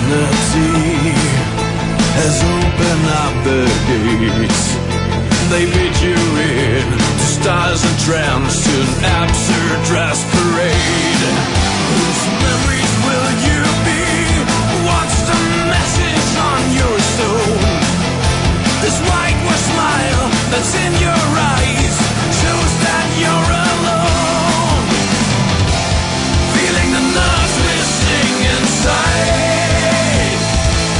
eternity has opened up the gates. They beat you in to stars entranced to an absurd dress parade. Whose memories will you be? What's the message on your stone? This whitewash smile that's in your eyes shows that you're alone. Feeling the nerves twisting inside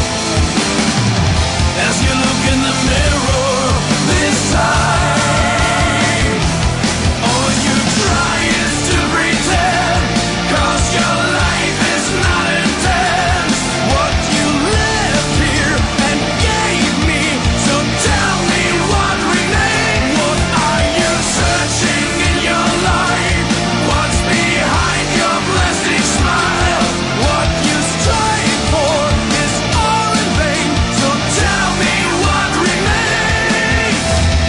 as you look in the mirror this time. All you try is to pretend, 'cause your life is not intense. What you left here and gave me, so tell me what remains. What are you searching in your life? What's behind your plastic smile? What you strive for is all in vain, so tell me what remains.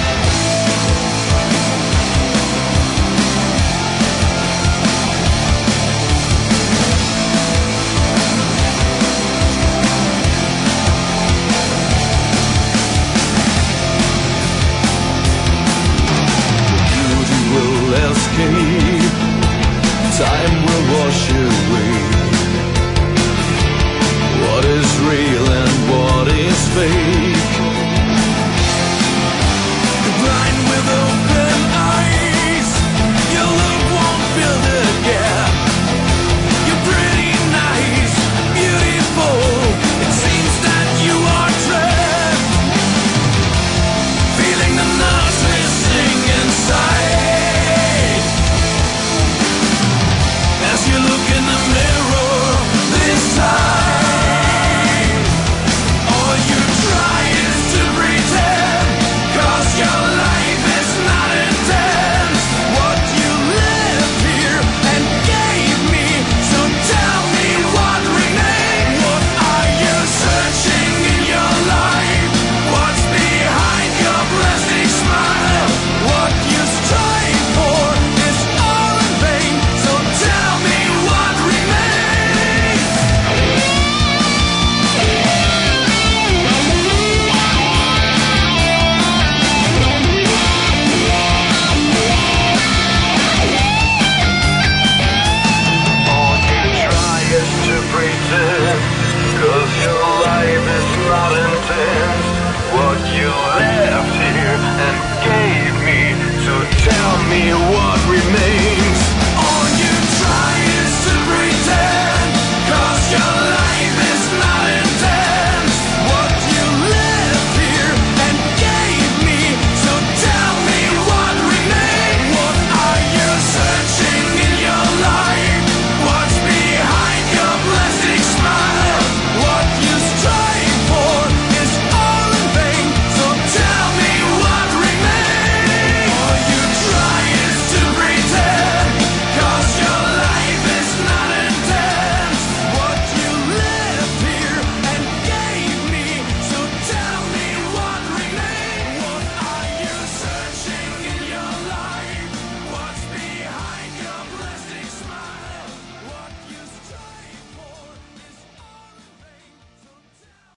Beauty will escape, time will wash away what is real and what is fake. You're blind with open eyes, your look won't fill the gap. You're pretty nice, beautiful, it seems that you are trapped. Feeling the nerves twisting inside as you look in the mirror this time. All you try is to pretend, 'cause your life is not intense. What you left here and gave me, so tell me what remains. What are you searching in your life? What's behind your plastic smile? What you strive for is all in vain, so tell me what remains. All you try is to pretend.